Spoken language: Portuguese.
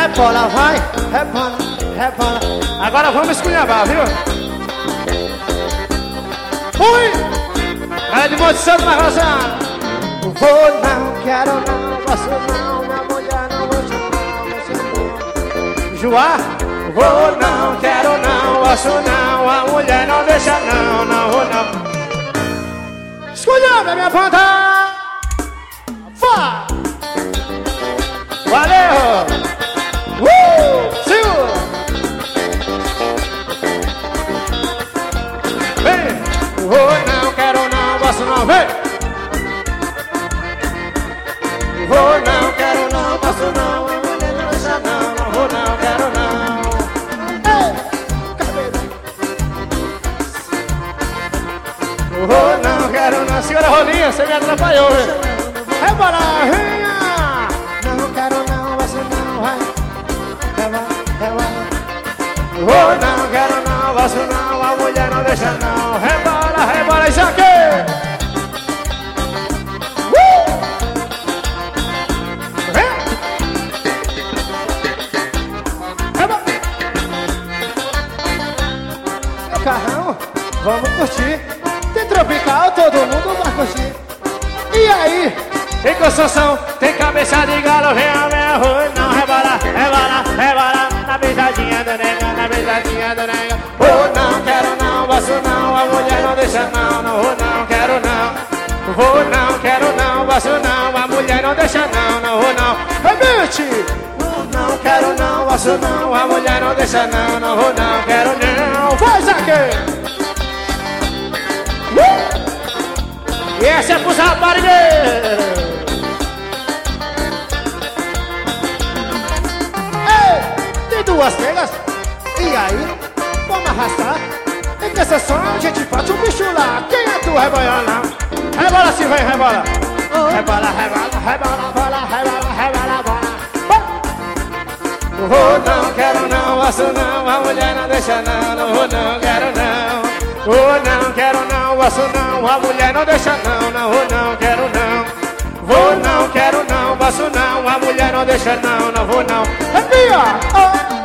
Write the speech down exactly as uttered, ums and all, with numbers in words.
Rebola, vai, rebola, rebola. Agora vamos esculhambar, viu? Fui! Vai de Monte Santo na Rosana. Vou não, quero não, posso não, minha mulher não vou não. Joá? Vou não, quero não, posso não, a mulher não deixa não, não vou não. Esculhamba minha ponta. Vá! Valeu! Uh! Segura! Vem! Vou não, quero não, posso não, vem! Vou não, quero não, posso não, a mulher não deixa não, não vou não, quero não. Ei! Vou não, quero não, segura a rolinha, você me atrapalhou, velho. Rebola, venha! Não quero não, posso não, vai. Rebola, rebola. Vou não, quero não, posso não, a mulher não deixa não. Rebola, rebola, isso aqui! Carrão, vamos curtir. Tem tropical, todo mundo vai curtir. E aí? Tem construção, tem cabeça de galo, vem a minha rua. Não, rebola, rebola, rebola. Na beiradinha do nega, na beiradinha do nega. Vou não, quero não, posso não, a mulher não deixa não. Não vou não, quero não. Vou não, quero não, posso não, a mulher não deixa não. Não vou não. Repete! Não quero não, posso não, a mulher não deixa não, não vou não, quero não. Faz aqui! Uh! E essa é pros raparigueiros! Ei! Tem duas negas, e aí? Vamos arrastar? Tem que ser só, a gente bate um bicho lá. Quem é tu, reboiana? Rebola se vem, rebola! Rebola, rebola, rebola, rebola, rebola, rebola, rebola. Vou não, quero não, posso não, a mulher não deixa não, não vou não, quero não. Vou não, quero não, posso não, a mulher não deixa não, não vou não, quero não. Vou não, quero não, posso não, a mulher não deixa não, não vou não. É minha! Oh.